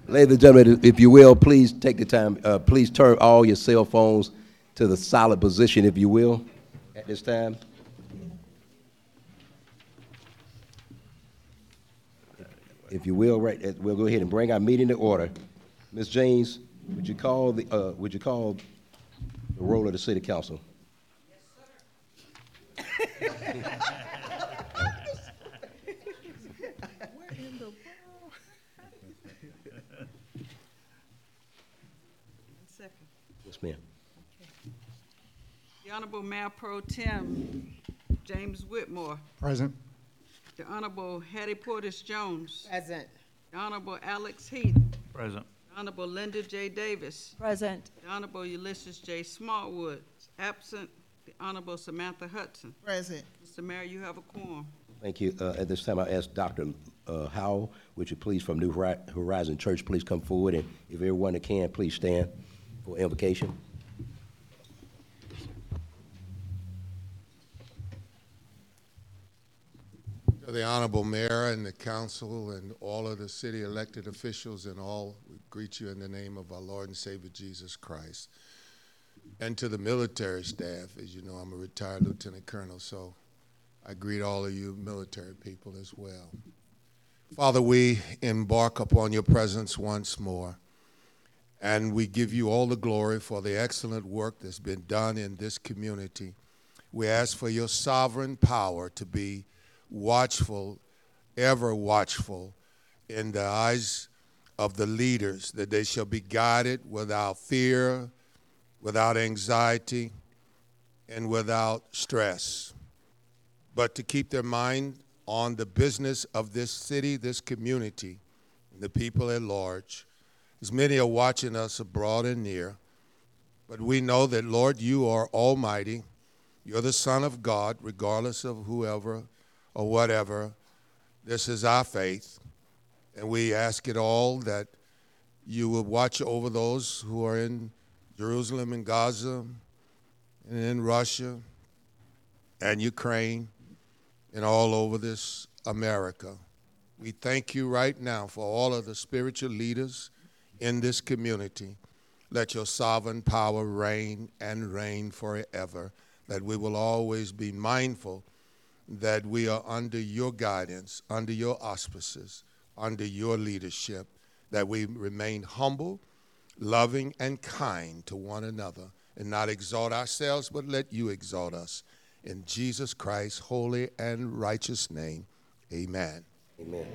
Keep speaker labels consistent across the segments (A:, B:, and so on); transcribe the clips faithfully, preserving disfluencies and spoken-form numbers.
A: Ladies and gentlemen, if you will, please take the time, uh, please turn all your cell phones to the silent position, if you will, at this time. If you will, right, uh, we'll go ahead and bring our meeting to order. Miz James, would you call the, uh, would you call the roll of the city council?
B: Yes, sir. Second.
A: Yes, ma'am.
B: Okay. The Honorable Mayor Pro Tem James Whitmore.
C: Present.
B: The Honorable Hattie Portis Jones.
D: Present.
B: The Honorable Alex Heath.
E: Present.
B: The Honorable Linda J. Davis.
F: Present.
B: The Honorable Ulysses J. Smallwood. Absent. The Honorable Samantha Hudson.
D: Present.
B: Mister Mayor, you have a quorum.
A: Thank you. Uh, at this time, I ask Doctor Uh, Howell, would you please, from New Horizon Church, please come forward, and if everyone that can, please stand for invocation.
G: To the Honorable Mayor and the Council and all of the city elected officials and all, we greet you in the name of our Lord and Savior Jesus Christ. And to the military staff, as you know, I'm a retired lieutenant colonel, so I greet all of you military people as well. Father, we embark upon your presence once more, and we give you all the glory for the excellent work that's been done in this community. We ask for your sovereign power to be watchful, ever watchful in the eyes of the leaders, that they shall be guided without fear, without anxiety, and without stress, but to keep their mind on the business of this city, this community, and the people at large. As many are watching us abroad and near, but we know that, Lord, you are almighty. You're the Son of God, regardless of whoever or whatever. This is our faith, and we ask it all that you will watch over those who are in Jerusalem and Gaza and in Russia and Ukraine and all over this America. We thank you right now for all of the spiritual leaders in this community. Let your sovereign power reign and reign forever, that we will always be mindful that we are under your guidance, under your auspices, under your leadership, that we remain humble, loving, and kind to one another, and not exalt ourselves, but let you exalt us. In Jesus Christ's holy and righteous name, amen.
A: Amen.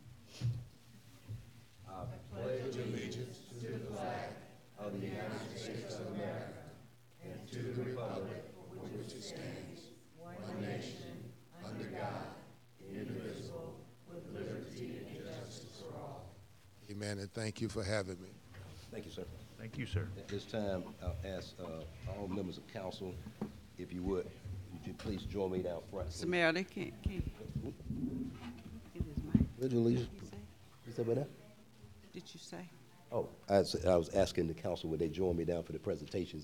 G: I pledge allegiance to the flag of the United States of America and to the republic for which it stands, one nation, under God, indivisible, with liberty and justice for all. Amen, and thank you for having me.
A: Thank you, sir.
E: Thank you, sir.
A: At this time, I'll ask uh, all members of council, if you would, would you please join me down front?
B: Mister Mayor, they can't, can't. Get his mic.
A: Where'd you leave?
B: Did you say?
A: You said what now?
B: Did you say?
A: Oh, I was, I was asking the council, would they join me down for the presentations?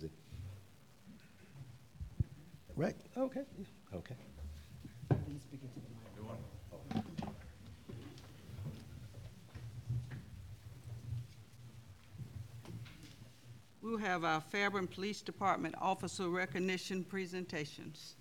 A: Right, okay, okay.
B: We'll have our Fairburn Police Department officer recognition presentations.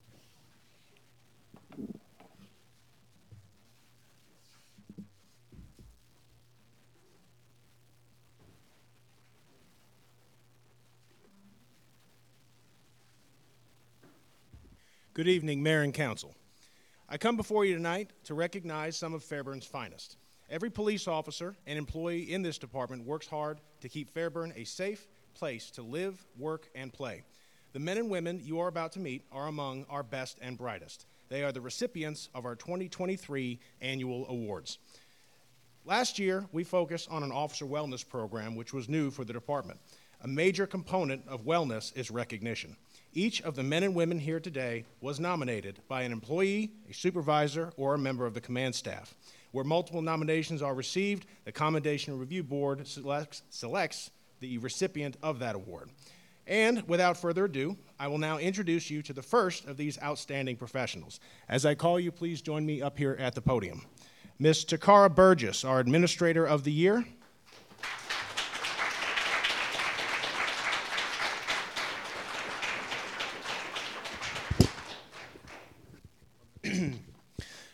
H: Good evening, Mayor and Council. I come before you tonight to recognize some of Fairburn's finest. Every police officer and employee in this department works hard to keep Fairburn a safe place to live, work, and play. The men and women you are about to meet are among our best and brightest. They are the recipients of our twenty twenty-three annual awards. Last year, we focused on an officer wellness program, which was new for the department. A major component of wellness is recognition. Each of the men and women here today was nominated by an employee, a supervisor, or a member of the command staff. Where multiple nominations are received, the Commendation Review Board selects, selects the recipient of that award. And without further ado, I will now introduce you to the first of these outstanding professionals. As I call you, please join me up here at the podium. Miz Takara Burgess, our Administrator of the Year.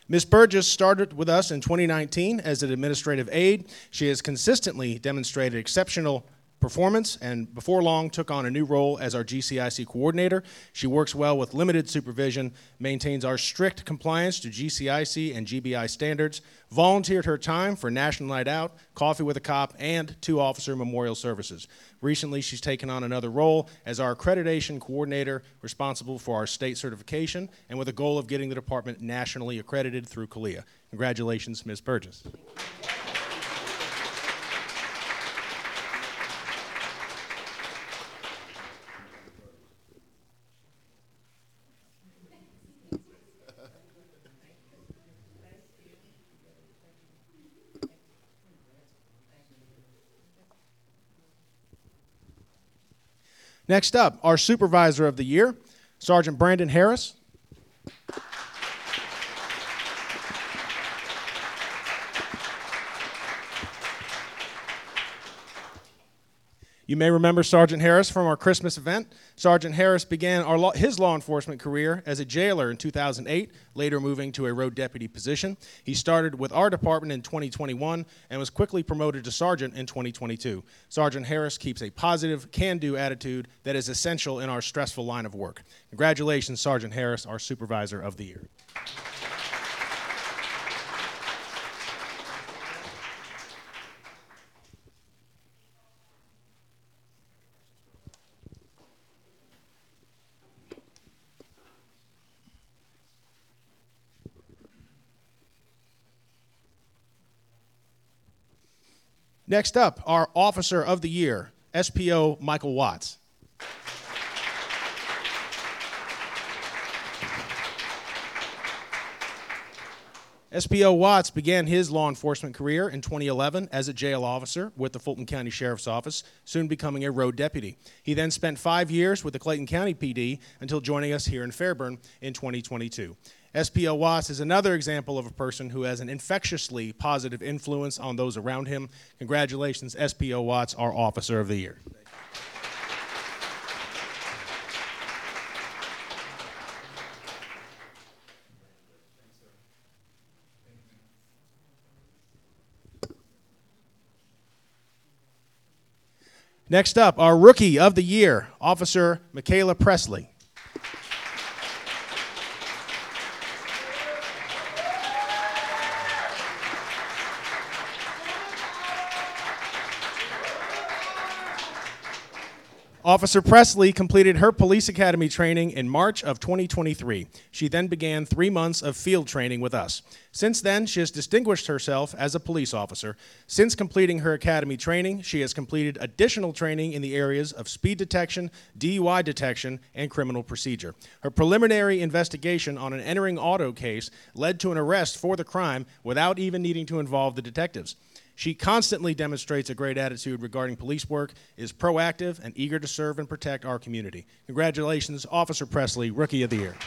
H: Miz Burgess started with us in twenty nineteen as an administrative aide. She has consistently demonstrated exceptional performance and before long took on a new role as our G C I C coordinator. She works well with limited supervision, maintains our strict compliance to G C I C and G B I standards, volunteered her time for National Night Out, Coffee with a Cop, and two officer memorial services. Recently, she's taken on another role as our accreditation coordinator responsible for our state certification and with a goal of getting the department nationally accredited through CALEA. Congratulations, Miz Burgess. Next up, our Supervisor of the Year, Sergeant Brandon Harris. You may remember Sergeant Harris from our Christmas event. Sergeant Harris began our law, his law enforcement career as a jailer in two thousand eight, later moving to a road deputy position. He started with our department in twenty twenty-one and was quickly promoted to sergeant in twenty twenty-two. Sergeant Harris keeps a positive, can-do attitude that is essential in our stressful line of work. Congratulations, Sergeant Harris, our Supervisor of the Year. Next up, our Officer of the Year, S P O Michael Watts. S P O Watts began his law enforcement career in twenty eleven as a jail officer with the Fulton County Sheriff's Office, soon becoming a road deputy. He then spent five years with the Clayton County P D until joining us here in Fairburn in twenty twenty-two. S P O Watts is another example of a person who has an infectiously positive influence on those around him. Congratulations, S P O Watts, our Officer of the Year. Next up, our Rookie of the Year, Officer Michaela Presley. Officer Presley completed her police academy training in March of twenty twenty-three. She then began three months of field training with us. Since then, she has distinguished herself as a police officer. Since completing her academy training, she has completed additional training in the areas of speed detection, D U I detection, and criminal procedure. Her preliminary investigation on an entering auto case led to an arrest for the crime without even needing to involve the detectives. She constantly demonstrates a great attitude regarding police work, is proactive, and eager to serve and protect our community. Congratulations, Officer Presley, Rookie of the Year.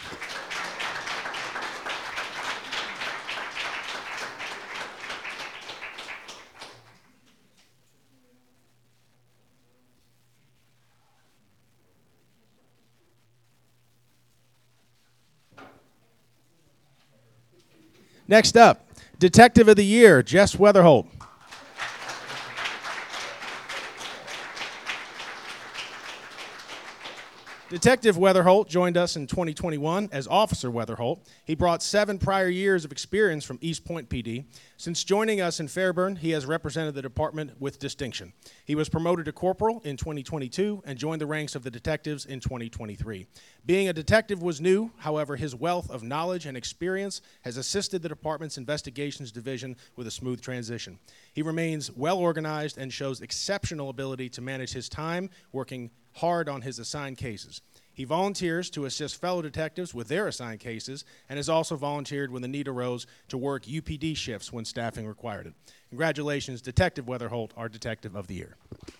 H: Next up, Detective of the Year, Jess Weatherholt. Detective Weatherholt joined us in twenty twenty-one as Officer Weatherholt. He brought seven prior years of experience from East Point P D. Since joining us in Fairburn, he has represented the department with distinction. He was promoted to corporal in twenty twenty-two and joined the ranks of the detectives in twenty twenty-three. Being a detective was new, however, his wealth of knowledge and experience has assisted the department's investigations division with a smooth transition. He remains well organized and shows exceptional ability to manage his time, working hard on his assigned cases. He volunteers to assist fellow detectives with their assigned cases and has also volunteered when the need arose to work U P D shifts when staffing required it. Congratulations, Detective Weatherholt, our Detective of the Year.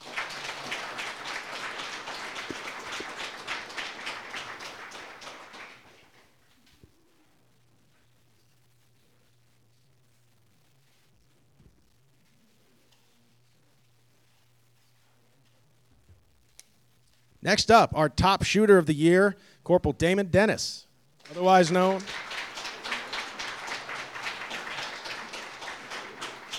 H: Next up, our top shooter of the year, Corporal Damon Dennis, otherwise known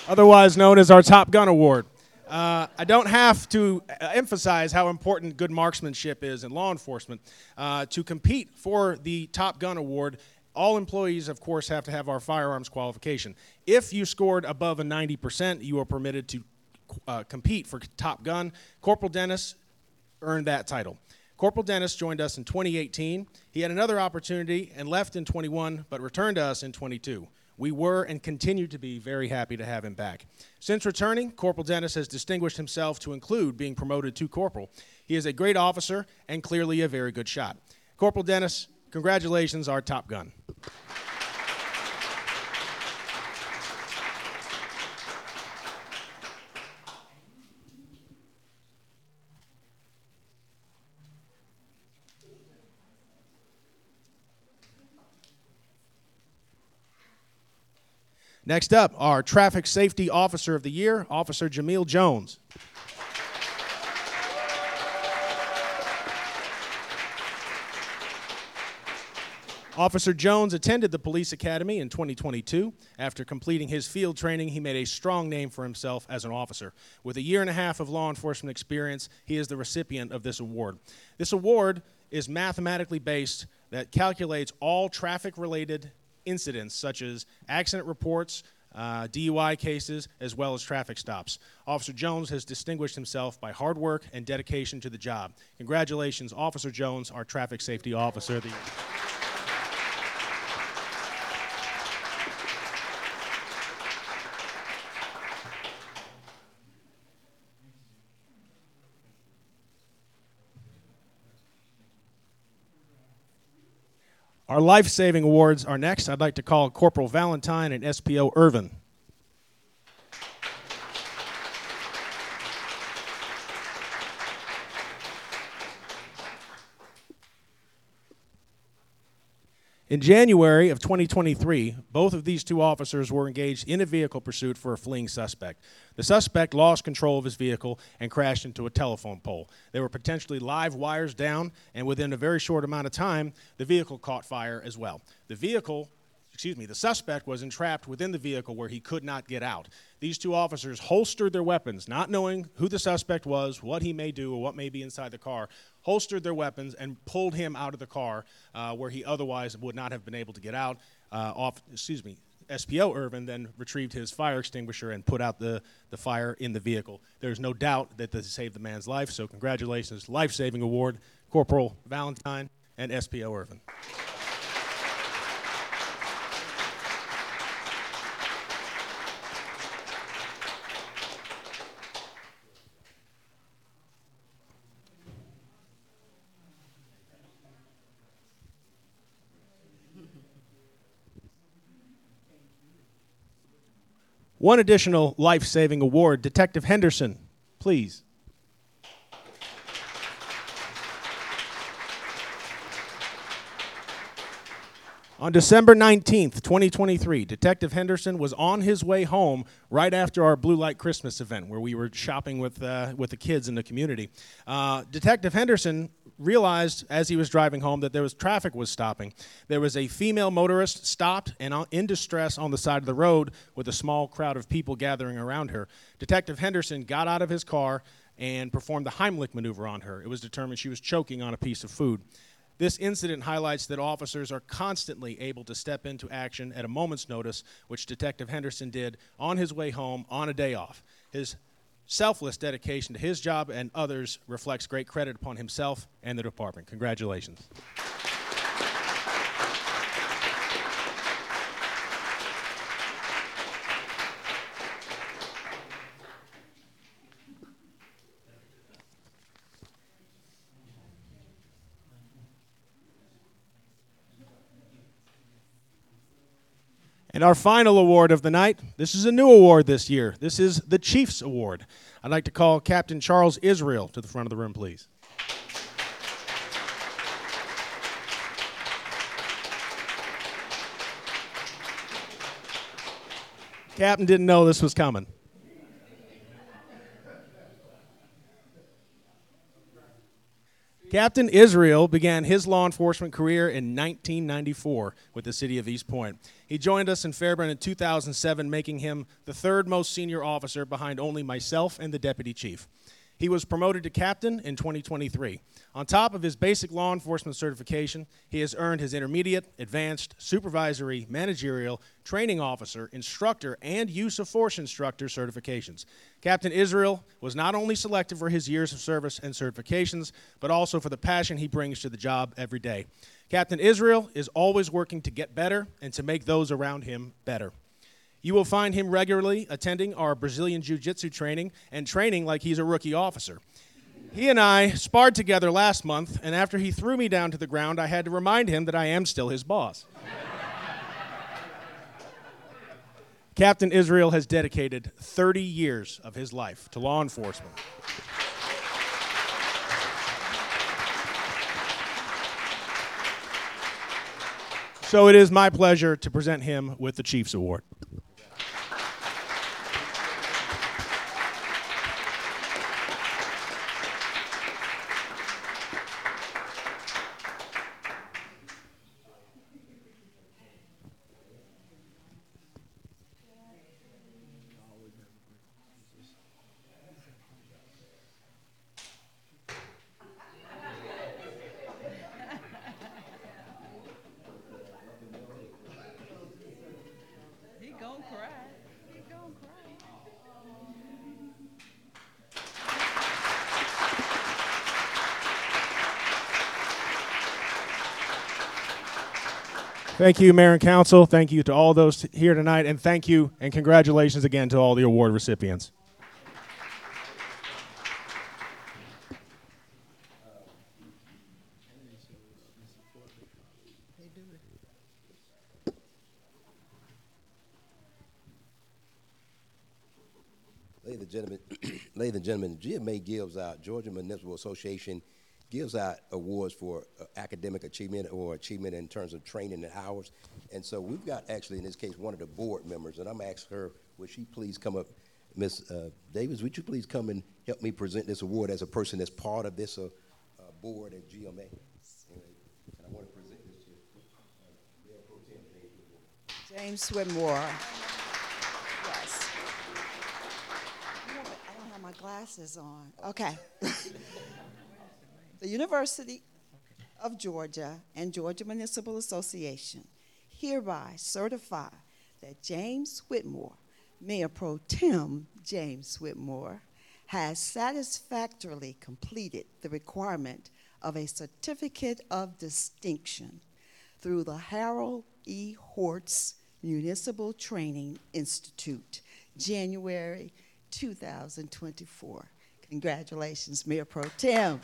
H: otherwise known as our Top Gun Award. Uh, I don't have to uh, emphasize how important good marksmanship is in law enforcement. Uh, to compete for the Top Gun Award, all employees, of course, have to have our firearms qualification. If you scored above a ninety percent, you are permitted to uh, compete for Top Gun. Corporal Dennis earned that title. Corporal Dennis joined us in twenty eighteen. He had another opportunity and left in twenty-one, but returned to us in twenty-two. We were and continue to be very happy to have him back. Since returning, Corporal Dennis has distinguished himself to include being promoted to corporal. He is a great officer and clearly a very good shot. Corporal Dennis, congratulations, our Top Gun. Next up, our Traffic Safety Officer of the Year, Officer Jameel Jones. Officer Jones attended the Police Academy in twenty twenty-two. After completing his field training, he made a strong name for himself as an officer. With a year and a half of law enforcement experience, he is the recipient of this award. This award is mathematically based that calculates all traffic-related incidents such as accident reports, uh, D U I cases, as well as traffic stops. Officer Jones has distinguished himself by hard work and dedication to the job. Congratulations, Officer Jones, our Traffic Safety Officer of the Year. Our life-saving awards are next. I'd like to call Corporal Valentine and S P O Irvin. In January of twenty twenty-three, both of these two officers were engaged in a vehicle pursuit for a fleeing suspect. The suspect lost control of his vehicle and crashed into a telephone pole. There were potentially live wires down, and within a very short amount of time, the vehicle caught fire as well. The vehicle, excuse me, the suspect was entrapped within the vehicle where he could not get out. These two officers holstered their weapons, not knowing who the suspect was, what he may do, or what may be inside the car, holstered their weapons and pulled him out of the car uh, where he otherwise would not have been able to get out. Uh, off, excuse me, S P O Irvin then retrieved his fire extinguisher and put out the, the fire in the vehicle. There's no doubt that this saved the man's life, so congratulations, life-saving award, Corporal Valentine and S P O Irvin. One additional life-saving award, Detective Henderson, please. On December nineteenth, twenty twenty-three, Detective Henderson was on his way home right after our Blue Light Christmas event where we were shopping with, uh, with the kids in the community. Uh, Detective Henderson realized as he was driving home that there was traffic was stopping. There was a female motorist stopped and in distress on the side of the road with a small crowd of people gathering around her. Detective Henderson got out of his car and performed the Heimlich maneuver on her. It was determined she was choking on a piece of food. This incident highlights that officers are constantly able to step into action at a moment's notice, which Detective Henderson did on his way home on a day off. His selfless dedication to his job and others reflects great credit upon himself and the department. Congratulations. And our final award of the night, this is a new award this year. This is the Chiefs Award. I'd like to call Captain Charles Israel to the front of the room, please. Captain didn't know this was coming. Captain Israel began his law enforcement career in nineteen ninety-four with the city of East Point. He joined us in Fairburn in two thousand seven, making him the third most senior officer behind only myself and the deputy chief. He was promoted to captain in twenty twenty-three. On top of his basic law enforcement certification, he has earned his intermediate, advanced, supervisory, managerial, training officer, instructor, and use of force instructor certifications. Captain Israel was not only selected for his years of service and certifications, but also for the passion he brings to the job every day. Captain Israel is always working to get better and to make those around him better. You will find him regularly attending our Brazilian Jiu-Jitsu training and training like he's a rookie officer. He and I sparred together last month, and after he threw me down to the ground, I had to remind him that I am still his boss. Captain Israel has dedicated thirty years of his life to law enforcement. So it is my pleasure to present him with the Chief's Award.
B: He gon' cry. He gon' cry.
H: Thank you, Mayor and Council. Thank you to all those here tonight, and thank you and congratulations again to all the award recipients.
A: Ladies and gentlemen, ladies and gentlemen, G M A gives out, Georgia Municipal Association gives out awards for uh, academic achievement or achievement in terms of training and hours. And so we've got actually, in this case, one of the board members, and I'm asking her, would she please come up? Miz Uh, Davis, would you please come and help me present this award as a person that's part of this uh, uh, board at G M A? And I want to present this to uh, Mayor Pro Tem James Whitmore.
C: James Whitmore. Yes. No, but I don't have my glasses on. Okay. The University of Georgia and Georgia Municipal Association hereby certify that James Whitmore, Mayor Pro Tem James Whitmore, has satisfactorily completed the requirement of a Certificate of Distinction through the Harold E. Hortz Municipal Training Institute, January two thousand twenty-four. Congratulations, Mayor Pro Tem.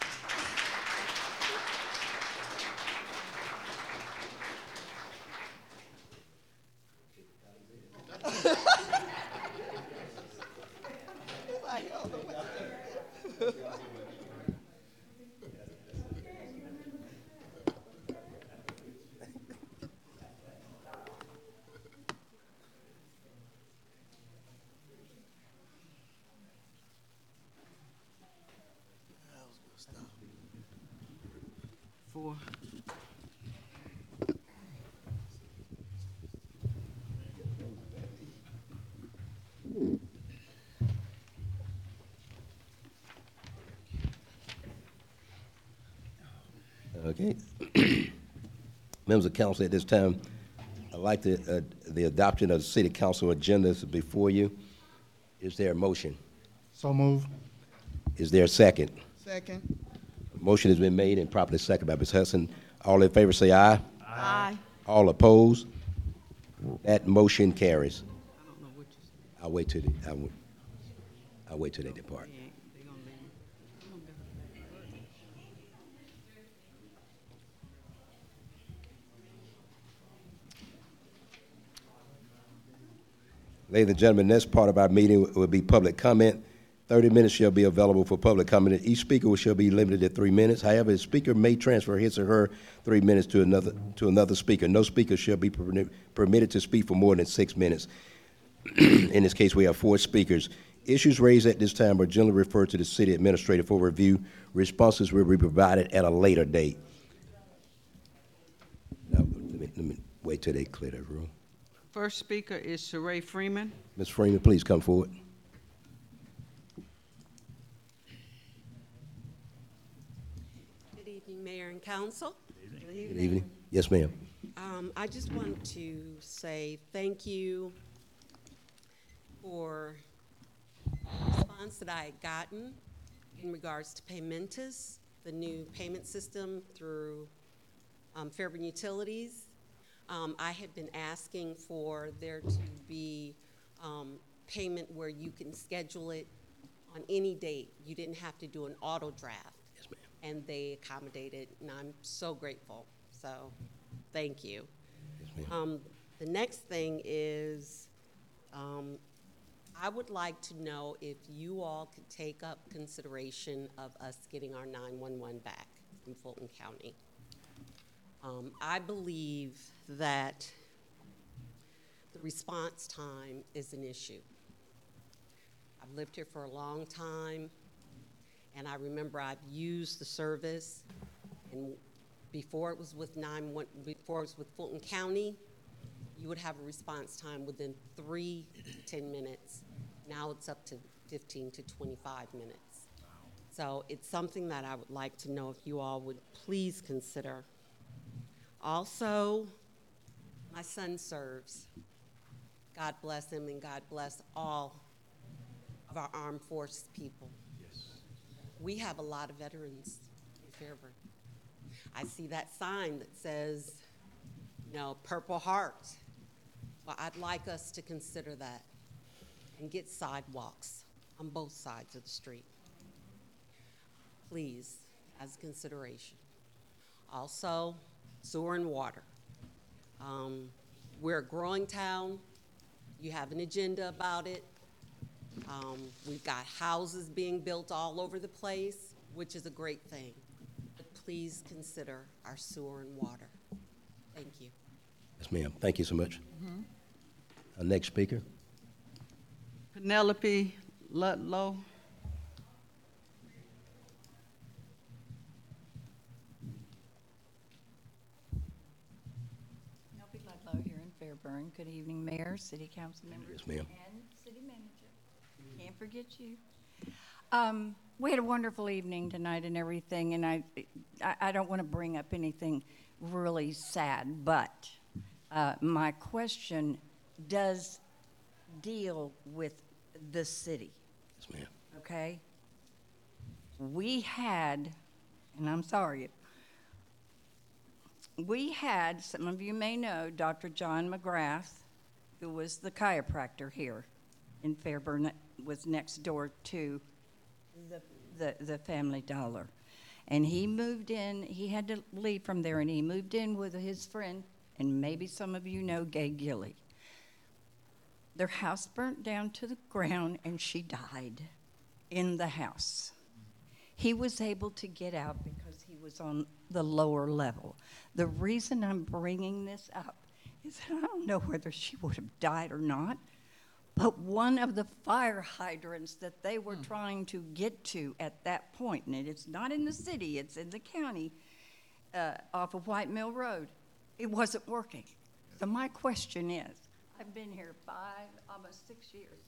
B: Four.
A: Okay. Members of council, at this time, I'd like to, uh, the adoption of the city council agendas before you. Is there a motion?
D: So move.
A: Is there a second?
D: Second.
A: Motion has been made and properly seconded by Miz Hudson. All in favor say aye.
B: Aye.
A: All opposed? That motion carries.
B: I don't know what you said.
A: I'll wait till, the, I'll, I'll wait till they depart.
B: They ain't, they gonna leave. Come on, girl.
A: Ladies and gentlemen, this part of our meeting will be public comment. thirty minutes shall be available for public comment. Each speaker shall be limited to three minutes. However, the speaker may transfer his or her three minutes to another to another speaker. No speaker shall be permitted permitted to speak for more than six minutes. In this case, we have four speakers. Issues raised at this time are generally referred to the city administrator for review. Responses will be provided at a later date. Now, let me, let me wait till they clear the room.
B: First speaker is Sheree Freeman.
A: Miz Freeman, please come forward.
D: Good evening, Mayor and Council. Good evening.
A: Good evening. Yes, ma'am.
D: Um, I just want to say thank you for the response that I had gotten in regards to Paymentus, the new payment system through um, Fairburn Utilities. Um, I had been asking for there to be um, payment where you can schedule it on any date. You didn't have to do an auto draft.
A: Yes, ma'am.
D: And they accommodated, and I'm so grateful. So, thank you.
A: Yes, ma'am.
D: Um, the next thing is, um, I would like to know if you all could take up consideration of us getting our nine one one back in Fulton County. Um, I believe that the response time is an issue. I've lived here for a long time, and I remember I've used the service, and before it was with nine one, before it was with Fulton County, you would have a response time within three to ten minutes. Now it's up to fifteen to twenty-five minutes. So it's something that I would like to know if you all would please consider. Also, my son serves. God bless him, and God bless all of our armed forces people. Yes. We have a lot of veterans in Fairburn. I see that sign that says, you know, Purple Heart. Well, I'd like us to consider that and get sidewalks on both sides of the street. Please, as a consideration. Also, sewer and water. Um, we're a growing town. You have an agenda about it. Um, we've got houses being built all over the place, which is a great thing. But please consider our sewer and water. Thank you.
A: Yes, ma'am. Thank you so much.
B: Mm-hmm.
A: Our next speaker.
B: Penelope Ludlow.
E: Penelope Ludlow here in Fairburn. Good evening, Mayor, City Council members,
A: Yes, ma'am.
E: and City Manager. Can't forget you. Um, we had a wonderful evening tonight and everything, and I, I, I don't want to bring up anything really sad, but uh, my question does deal with the city.
A: Yes, ma'am.
E: Okay? We had, and I'm sorry, we had, some of you may know, Doctor John McGrath, who was the chiropractor here in Fairburn, that was next door to the, the, the Family Dollar. And he moved in, he had to leave from there, and he moved in with his friend, and maybe some of you know Gay Gilly. Their house burnt down to the ground, and she died in the house. He was able to get out because he was on the lower level. The reason I'm bringing this up is that I don't know whether she would have died or not, but one of the fire hydrants that they were mm. trying to get to at that point, and it's not in the city, it's in the county, uh, off of White Mill Road, it wasn't working. So my question is, I've been here five, almost six years.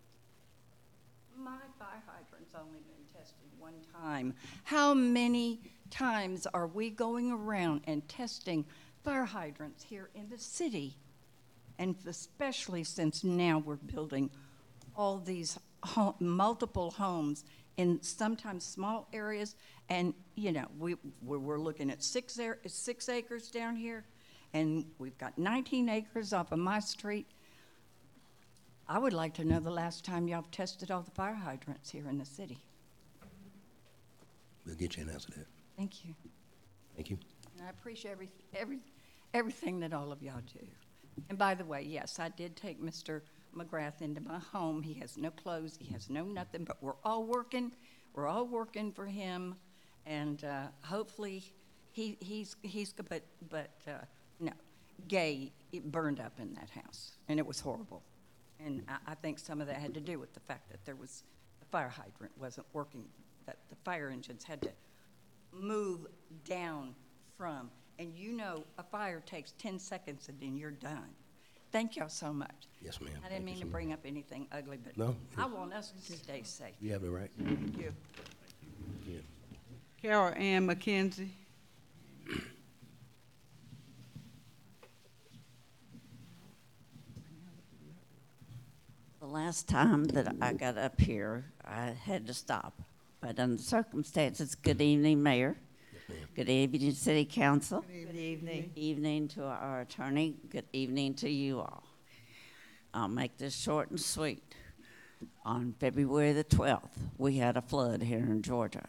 E: My fire hydrant's only been tested one time. How many times are we going around and testing fire hydrants here in the city? And especially since now we're building all these ho- multiple homes in sometimes small areas. And, you know, we, we're looking at six, ar- six acres down here, and we've got nineteen acres off of my street. I would like to know the last time y'all tested all the fire hydrants here in the city.
A: We'll get you an answer to that.
E: Thank you.
A: Thank you.
E: And I appreciate every, every, everything that all of y'all do. And by the way, yes, I did take Mister McGrath into my home. He has no clothes. He has no nothing, but we're all working. We're all working for him. And uh, hopefully he, he's, he's, but, but uh, no, Gay, it burned up in that house, and it was horrible. And I, I think some of that had to do with the fact that there was, the fire hydrant wasn't working, that the fire engines had to move down from. And you know, a fire takes ten seconds and then you're done. Thank y'all so much.
A: Yes, ma'am.
E: I
A: Thank
E: didn't
A: you
E: mean
A: so
E: to
A: much.
E: bring up anything ugly, but
A: No.
E: I want us to stay safe.
A: You have it right.
B: Thank you.
A: Yeah.
B: Carol Ann McKenzie.
F: The last time that I got up here, I had to stop. But under the circumstances, good evening, Mayor.
A: Yes, ma'am.
F: Good evening, City Council.
C: Good evening.
F: Evening to our attorney. Good evening to you all. I'll make this short and sweet. On February the twelfth, we had a flood here in Georgia.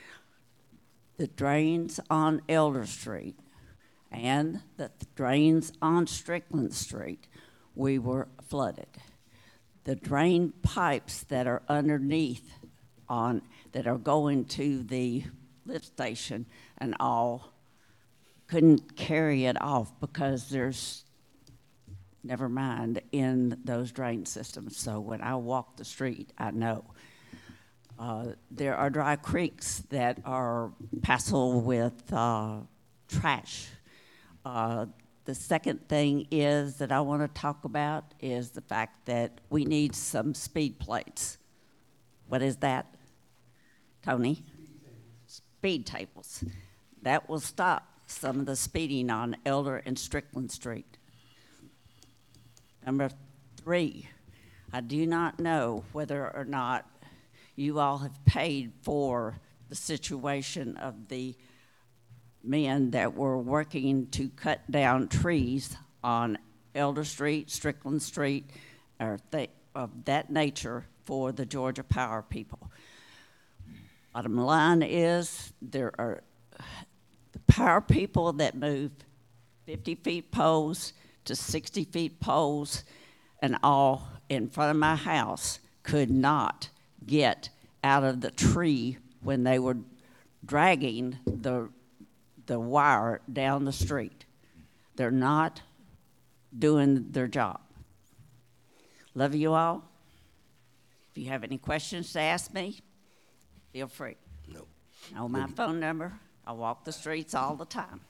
F: The drains on Elder Street and the drains on Strickland Street, we were flooded. The drain pipes that are underneath on, that are going to the lift station and all, couldn't carry it off because there's, never mind, in those drain systems. So when I walk the street, I know. Uh, there are dry creeks that are passable with uh, trash. Uh, the second thing is that I want to talk about is the fact that we need some speed plates. What is that, Tony? Speed tables. That will stop some of the speeding on Elder and Strickland Street. Number three, I do not know whether or not you all have paid for the situation of the men that were working to cut down trees on Elder Street, Strickland Street, or th- of that nature for the Georgia Power people. Bottom line is there are the power people that move fifty feet poles to sixty feet poles and all in front of my house could not get out of the tree when they were dragging the the wire down the street. They're not doing their job. Love you all. If you have any questions to ask me, feel free.
A: No.
F: Know my phone number. I walk the streets all the time.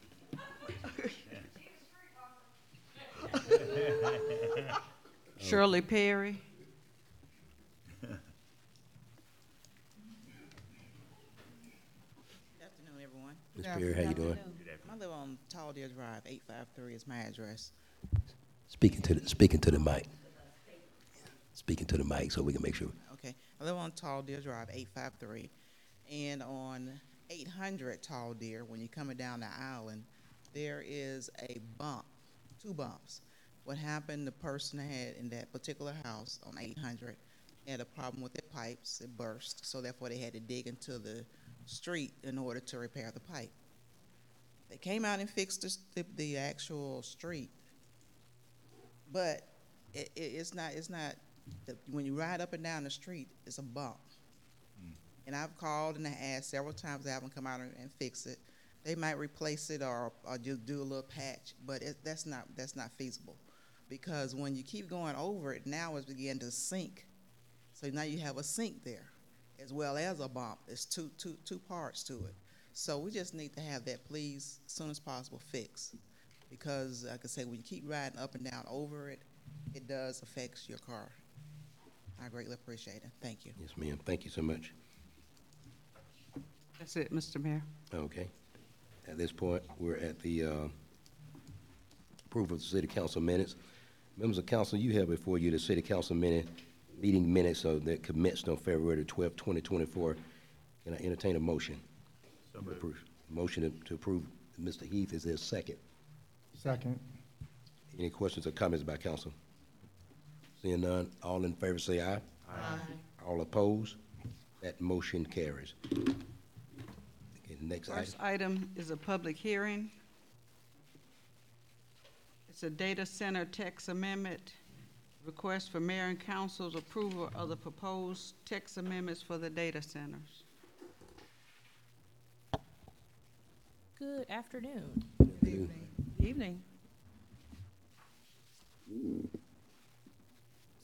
B: Shirley Perry.
I: Good afternoon, everyone.
A: Miz Perry, how you doing?
I: I live on Tall Deer Drive, eight five three is my address.
A: Speaking to the, speaking to the mic. Speaking to the mic so we can make sure.
I: Okay, I live on Tall Deer Drive, eight five three. And on eight hundred Tall Deer, when you're coming down the island, there is a bump, two bumps. What happened, the person had in that particular house on eight hundred had a problem with their pipes, it burst, so therefore they had to dig into the street in order to repair the pipe. They came out and fixed the, the, the actual street, but it, it, it's not, it's not, the, when you ride up and down the street, it's a bump. Mm. And I've called and I asked several times, they haven't come out and, and fix it. They might replace it or, or just do a little patch, but it, that's not, that's not feasible. Because when you keep going over it, now it's beginning to sink. So now you have a sink there, as well as a bump. There's two, two, two parts to it. So we just need to have that, please, as soon as possible, fixed. Because, like I say, when you keep riding up and down over it, it does affect your car. I greatly appreciate it. Thank you.
A: Yes, ma'am. Thank you so much.
B: That's it, Mister Mayor.
A: Okay. At this point, we're at the uh, approval of the city council minutes. Members of council, you have before you the city council minute, meeting minutes of that commenced on February twelfth, twenty twenty-four. Can I entertain a motion?
J: So moved.
A: Approve. Motion to- to approve. Mister Heath, is there a second?
J: Second.
A: Any questions or comments by council? Seeing none, all in favor say aye. Aye. All opposed? That motion carries. Okay, next item.
B: First item is a public hearing. It's a data center text amendment. Request for mayor and council's approval of the proposed text amendments for the data centers.
K: Good afternoon.
A: Good
K: Evening.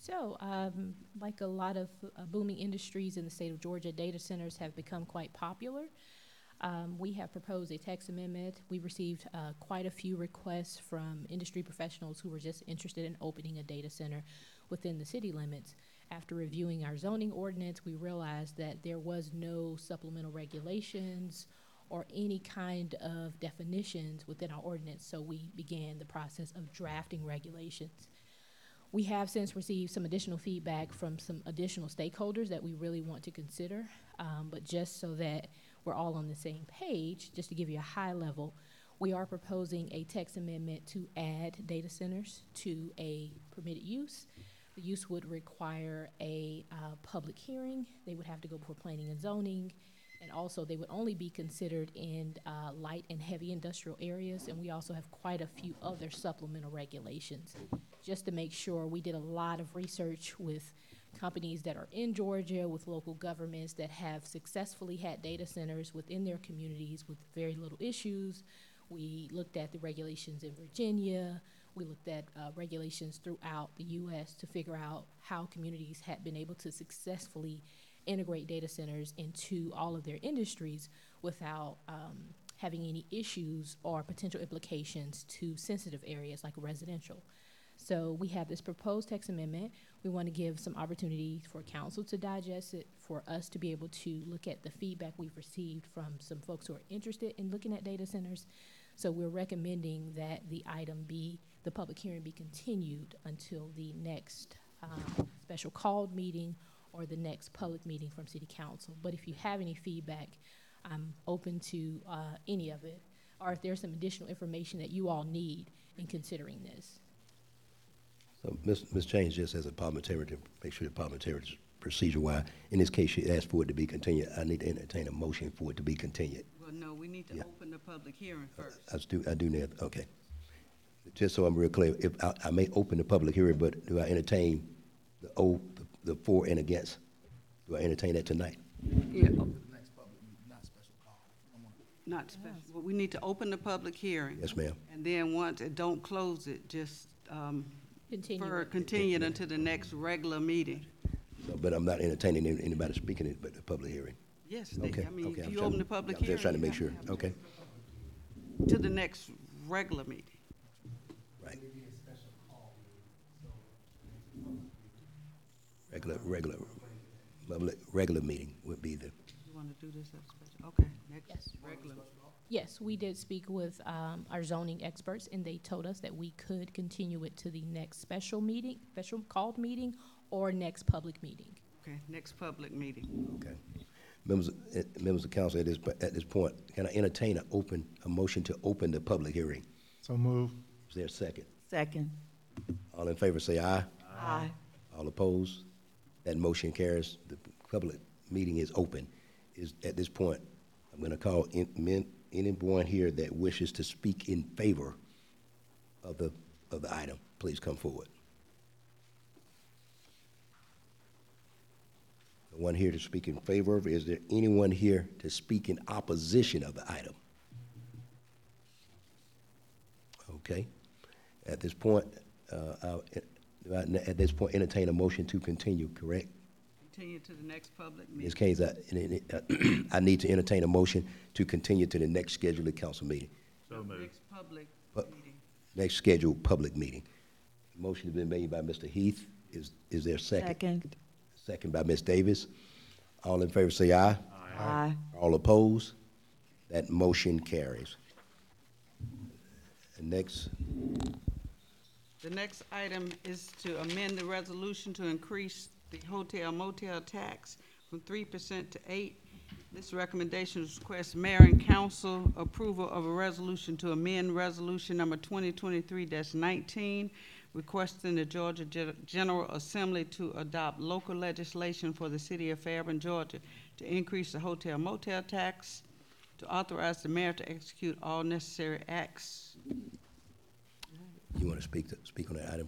K: So, um, like a lot of uh, booming industries in the state of Georgia, data centers have become quite popular. Um, we have proposed a text amendment. We received uh, quite a few requests from industry professionals who were just interested in opening a data center within the city limits. After reviewing our zoning ordinance, we realized that there was no supplemental regulations or any kind of definitions within our ordinance, so we began the process of drafting regulations. We have since received some additional feedback from some additional stakeholders that we really want to consider, um, but just so that we're all on the same page, just to give you a high level, we are proposing a text amendment to add data centers to a permitted use. The use would require a uh, public hearing. They would have to go before planning and zoning, and also they would only be considered in uh, light and heavy industrial areas, and we also have quite a few other supplemental regulations. Just to make sure, we did a lot of research with companies that are in Georgia, with local governments that have successfully had data centers within their communities with very little issues. We looked at the regulations in Virginia. We looked at uh, regulations throughout the U S to figure out how communities had been able to successfully integrate data centers into all of their industries without um, having any issues or potential implications to sensitive areas like residential. So we have this proposed text amendment. We want to give some opportunity for council to digest it, for us to be able to look at the feedback we've received from some folks who are interested in looking at data centers. So we're recommending that the item be, the public hearing be continued until the next um, special called meeting or the next public meeting from City Council. But if you have any feedback, I'm open to uh, any of it, or if there's some additional information that you all need in considering this.
A: So Miz Miz James, just as a parliamentarian, to make sure the parliamentary procedure-wise, in this case, she asked for it to be continued. I need to entertain a motion for it to be continued.
B: Well, no, we need to
A: Yeah.
B: open the public hearing first.
A: I do, I do need, okay. Just so I'm real clear, if I, I may open the public hearing, but do I entertain the O, the, the for and against? Do I entertain that tonight?
B: Yeah. Not special. Well, we need to open the public hearing.
A: Yes, ma'am.
B: And then once it, don't close it, just, um,
K: Continue
B: for,
K: it.
B: continue it until the next regular meeting.
A: So, but I'm not entertaining any- anybody speaking it, but the public hearing.
B: Yes, they,
A: Okay,
B: I mean,
A: okay,
B: if
A: I'm
B: you
A: trying-
B: open the public
A: I'm
B: hearing.
A: just trying to
B: you
A: make sure,
B: have to-
A: okay,
B: To the next regular meeting.
A: right. Regular, regular, public, regular meeting would be the,
B: You want to do this as a special? Okay, next
K: Yes.
B: regular.
K: Yes, we did speak with um, our zoning experts, and they told us that we could continue it to the next special meeting, special called meeting, or next public meeting.
B: Okay, next public meeting.
A: okay. Members, eh, members of council, at this, at this point, can I entertain a open, a motion to open the public hearing?
J: So move.
A: Is there a second?
C: Second.
A: All in favor say aye.
C: Aye.
A: All opposed? That motion carries. The public meeting is open. Is, at this point, I'm gonna call in, men, anyone here that wishes to speak in favor of the, of the item, please come forward. No one here to speak in favor of. Is there anyone here to speak in opposition of the item? Okay. At this point, uh, I'll, do I- at this point, entertain a motion to continue, correct?
B: Continue to the next public meeting.
A: Miz Keynes, I, I need to entertain a motion to continue to the next scheduled council meeting,
B: Next public
A: But-
B: meeting.
A: next scheduled public meeting. Motion has been made by Mister Heath. Is, is there a second?
C: Second.
A: Second by Miz Davis. All in favor say aye.
C: Aye.
A: All opposed? That motion carries. And next,
B: The next item is to amend the resolution to increase the hotel motel tax from three percent to eight. This recommendation requests mayor and council approval of a resolution to amend resolution number twenty twenty-three nineteen, requesting the Georgia Gen- General Assembly to adopt local legislation for the city of Fairburn, Georgia, to increase the hotel motel tax, to authorize the mayor to execute all necessary acts.
A: you want to speak, to- speak on that item first?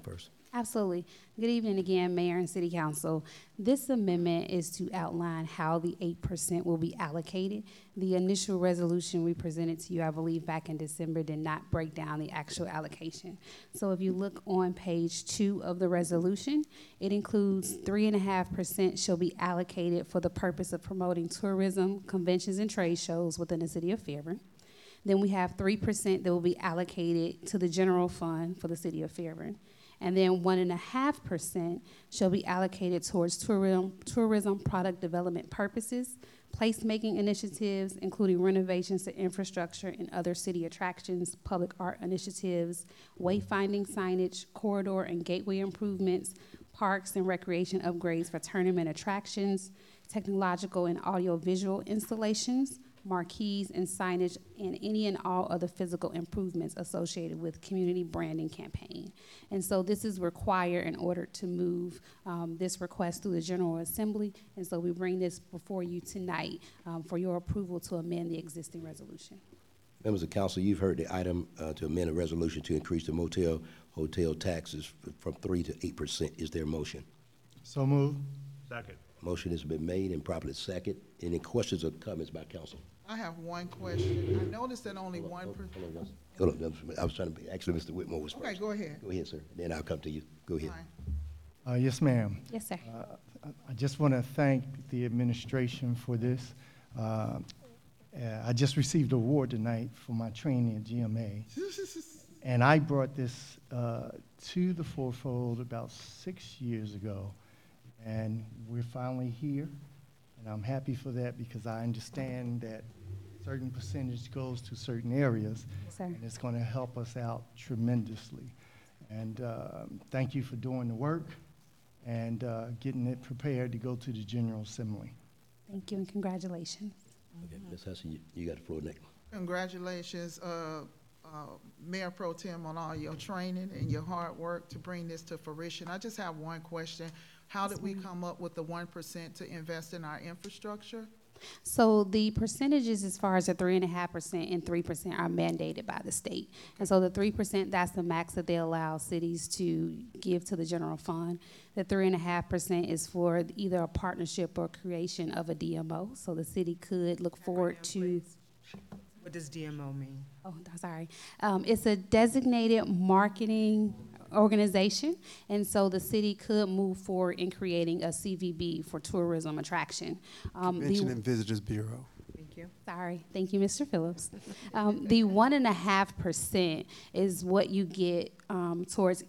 L: Absolutely. Good evening again, Mayor and City Council. This amendment is to outline how the eight percent will be allocated. The initial resolution we presented to you, I believe back in December, did not break down the actual allocation. So if you look on page two of the resolution, it includes three and a half percent shall be allocated for the purpose of promoting tourism, conventions, and trade shows within the city of Fairburn. Then we have three percent that will be allocated to the general fund for the city of Fairburn. And then one and a half percent shall be allocated towards tourism, tourism product development purposes, placemaking initiatives, including renovations to infrastructure and other city attractions, public art initiatives, wayfinding signage, corridor and gateway improvements, parks and recreation upgrades for tournament attractions, technological and audiovisual installations, marquees and signage, and any and all other physical improvements associated with community branding campaign. And so this is required in order to move um, this request through the General Assembly. And so we bring this before you tonight um, for your approval to amend the existing resolution.
A: Members of council, you've heard the item uh, to amend a resolution to increase the motel hotel taxes f- from three to eight percent. Is there a motion?
J: So moved.
H: Second.
A: Motion has been made and properly second. Any questions or comments by council?
I: I have one question. I noticed that only
A: Hold on,
I: one
A: hold
I: per,
A: on, hold on. Hold on, I was trying to, be- actually, Mister Whitmore was first.
I: okay, go ahead.
A: Go ahead, sir. Then I'll come to you. Go ahead.
I: Fine.
J: Uh, yes, ma'am.
L: Yes, sir.
J: Uh, I- I just want to thank the administration for this. Uh, uh, I just received an award tonight for my training at G M A. And I brought this uh, to the Fourfold about six years ago. And we're finally here. And I'm happy for that because I understand that certain percentage goes to certain areas.
L: Yes, sir.
J: And it's going to help us out tremendously. And uh, thank you for doing the work and uh, getting it prepared to go to the General Assembly.
L: Thank you and congratulations.
A: Okay, Miz Hudson, you, you got the floor next.
I: Congratulations, uh, uh, Mayor Pro Tem, on all your training and your hard work to bring this to fruition. I just have one question. How did we come up with the one percent to invest in our infrastructure?
L: So the percentages as far as the three and a half percent and three percent are mandated by the state. And so the three percent, that's the max that they allow cities to give to the general fund. The three and a half percent is for either a partnership or creation of a D M O. So the city could look forward to.
M: What does D M O mean?
L: Oh, I'm sorry. Um, it's a designated marketing organization, and so the city could move forward in creating a C V B for tourism attraction. Um,
N: Convention
L: the,
N: and Visitors Bureau.
L: Thank you. Sorry. Thank you, Mister Phillips. Um, the one and a half percent is what you get um, towards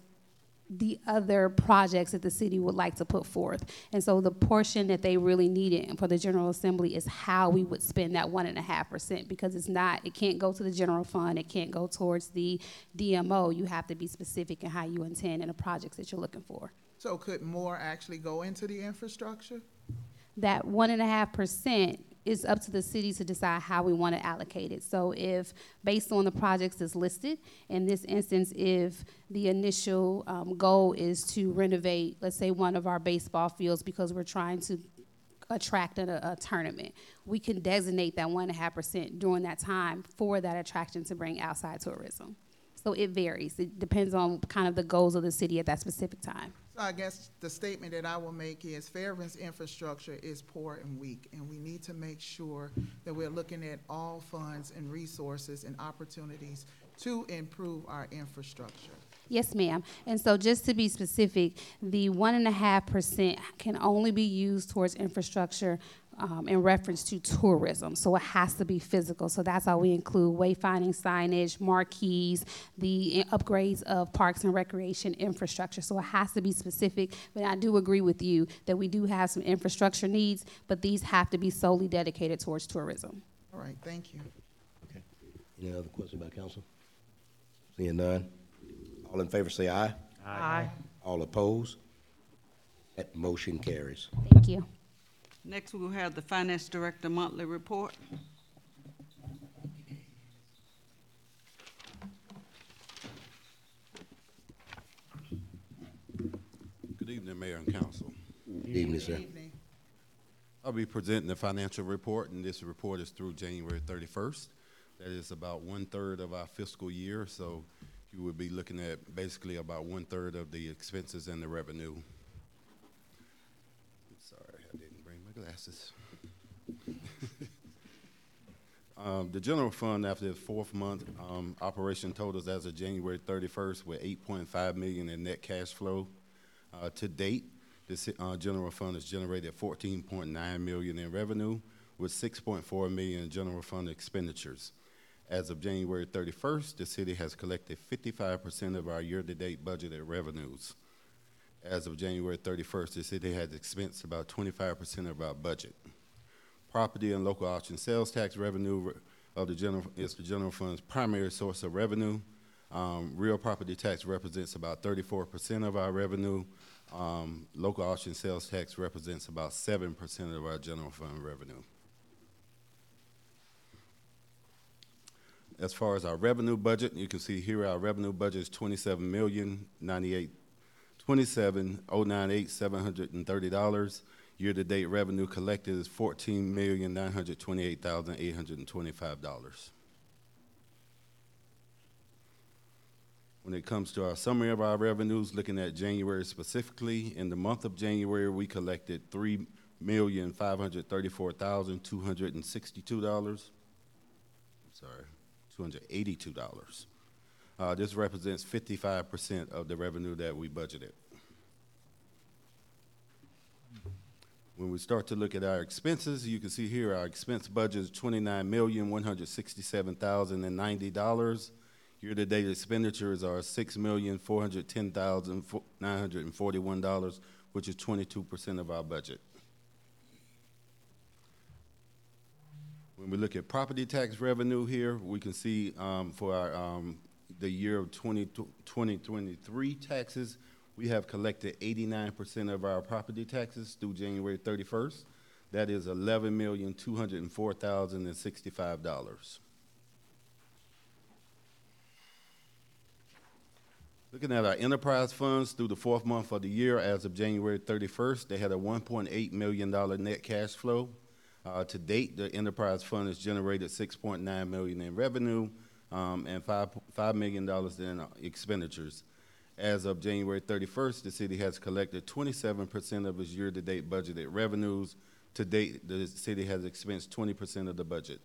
L: the other projects that the city would like to put forth. And so the portion that they really needed for the General Assembly is how we would spend that one and a half percent, because it's not, it can't go to the general fund, it can't go towards the D M O. You have to be specific in how you intend in the projects that you're looking for.
I: So could more actually go into the infrastructure?
L: That one and a half percent is up to the city to decide how we want to allocate it. So if, based on the projects that's listed, in this instance, if the initial um, goal is to renovate, let's say, one of our baseball fields because we're trying to attract a, a tournament, we can designate that one and a half percent during that time for that attraction to bring outside tourism. So it varies. It depends on kind of the goals of the city at that specific time.
I: So I guess the statement that I will make is Fairburn's infrastructure is poor and weak, and we need to make sure that we're looking at all funds and resources and opportunities to improve our infrastructure.
L: Yes, ma'am. And so just to be specific, the one and a half percent can only be used towards infrastructure um, in reference to tourism. So it has to be physical. So that's how we include wayfinding signage, marquees, the upgrades of parks and recreation infrastructure. So it has to be specific. But I do agree with you that we do have some infrastructure needs, but these have to be solely dedicated towards tourism.
I: All right, thank you.
A: Okay. Any other questions by council? Seeing none. All in favor say aye.
M: Aye.
A: All opposed? That motion carries.
L: Thank you.
B: Next, we will have the Finance Director monthly report.
O: Good evening, Mayor and Council.
A: Good evening, sir.
I: Good evening.
O: I'll be presenting the financial report, and this report is through January thirty-first. That is about one-third of our fiscal year, so you would be looking at basically about one-third of the expenses and the revenue. Sorry, I didn't bring my glasses. um, the general fund, after the fourth month, um, operation totals as of January thirty-first with eight point five million dollars in net cash flow. Uh, to date, this uh, general fund has generated fourteen point nine million dollars in revenue with six point four million dollars in general fund expenditures. As of January thirty-first, the city has collected fifty-five percent of our year-to-date budgeted revenues. As of January thirty-first, the city has expensed about twenty-five percent of our budget. Property and local option sales tax revenue of the general is the general fund's primary source of revenue. Um, real property tax represents about thirty-four percent of our revenue. Um, local option sales tax represents about seven percent of our general fund revenue. As far as our revenue budget, you can see here our revenue budget is twenty-seven million ninety-eight twenty-seven oh ninety-eight seven hundred thirty dollars. Year-to-date revenue collected is fourteen million nine hundred twenty-eight thousand eight hundred twenty-five dollars. When it comes to our summary of our revenues, looking at January specifically, in the month of January, we collected three million five hundred thirty-four thousand two hundred sixty-two dollars. I'm sorry, two hundred eighty-two dollars. Uh, this represents fifty-five percent of the revenue that we budgeted. When we start to look at our expenses, you can see here our expense budget is twenty-nine million one hundred sixty-seven thousand ninety dollars. Year-to-date expenditures are six million four hundred ten thousand nine hundred forty-one dollars, which is twenty-two percent of our budget. When we look at property tax revenue here, we can see um, for our, um, the year of twenty twenty-three taxes, we have collected eighty-nine percent of our property taxes through January thirty-first. That is eleven million two hundred four thousand sixty-five dollars. Looking at our enterprise funds through the fourth month of the year, as of January thirty-first, they had a one point eight million dollars net cash flow. Uh, to date, the enterprise fund has generated six point nine million dollars in revenue um, and five million dollars in expenditures. As of January thirty-first, the city has collected twenty-seven percent of its year-to-date budgeted revenues. To date, the city has expensed twenty percent of the budget.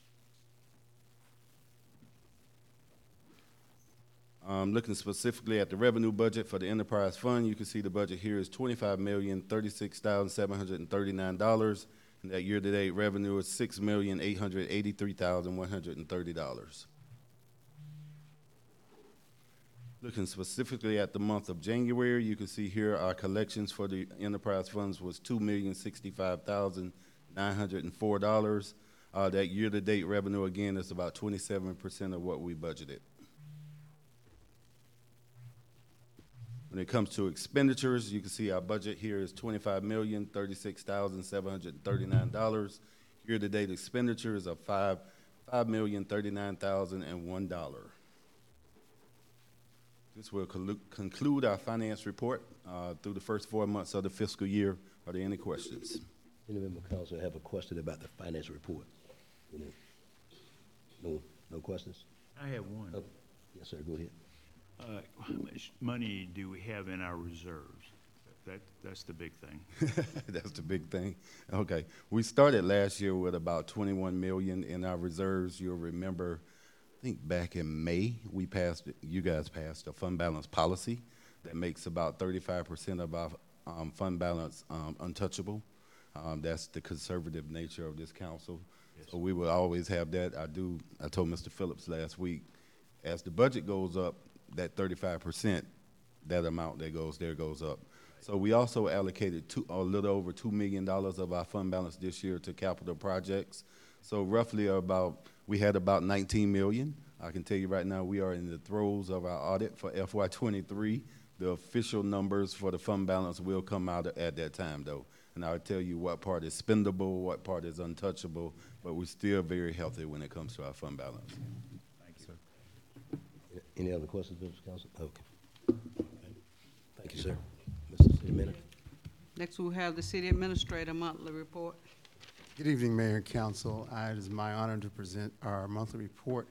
O: Um, looking specifically at the revenue budget for the enterprise fund, you can see the budget here is twenty-five million thirty-six thousand seven hundred thirty-nine dollars, and that year-to-date revenue is six million eight hundred eighty-three thousand one hundred thirty dollars. Looking specifically at the month of January, you can see here our collections for the enterprise funds was two million sixty-five thousand nine hundred four dollars. Uh, that year-to-date revenue, again, is about twenty-seven percent of what we budgeted. When it comes to expenditures, you can see our budget here is twenty-five million thirty-six thousand seven hundred thirty-nine dollars. Year-to-date expenditures of five million thirty-nine thousand one dollars. This will conclude our finance report uh, through the first four months of the fiscal year. Are there any questions?
A: Any member of council have a question about the finance report? No, no questions?
N: I have one.
A: Oh, yes, sir, go ahead.
N: Uh, how much money do we have in our reserves? That, that's the big thing.
O: That's the big thing. Okay. We started last year with about twenty-one million dollars in our reserves. You'll remember, I think back in May, we passed, you guys passed a fund balance policy that makes about thirty-five percent of our um, fund balance um, untouchable. Um, that's the conservative nature of this council. Yes. So we will always have that. I do, I told Mister Phillips last week, as the budget goes up, that thirty-five percent, that amount that goes there goes up. So we also allocated two, a little over two million dollars of our fund balance this year to capital projects. So roughly about, we had about nineteen million dollars. I can tell you right now we are in the throes of our audit for F Y twenty-three. The official numbers for the fund balance will come out at that time though. And I'll tell you what part is spendable, what part is untouchable, but we're still very healthy when it comes to our fund balance.
N: Thank you.
A: Sir. Any other questions, members of council? Okay. Thank you, sir. Mister City Manager.
B: Next, we'll have the city administrator monthly report.
P: Good evening, Mayor and Council. Uh, it is my honor to present our monthly report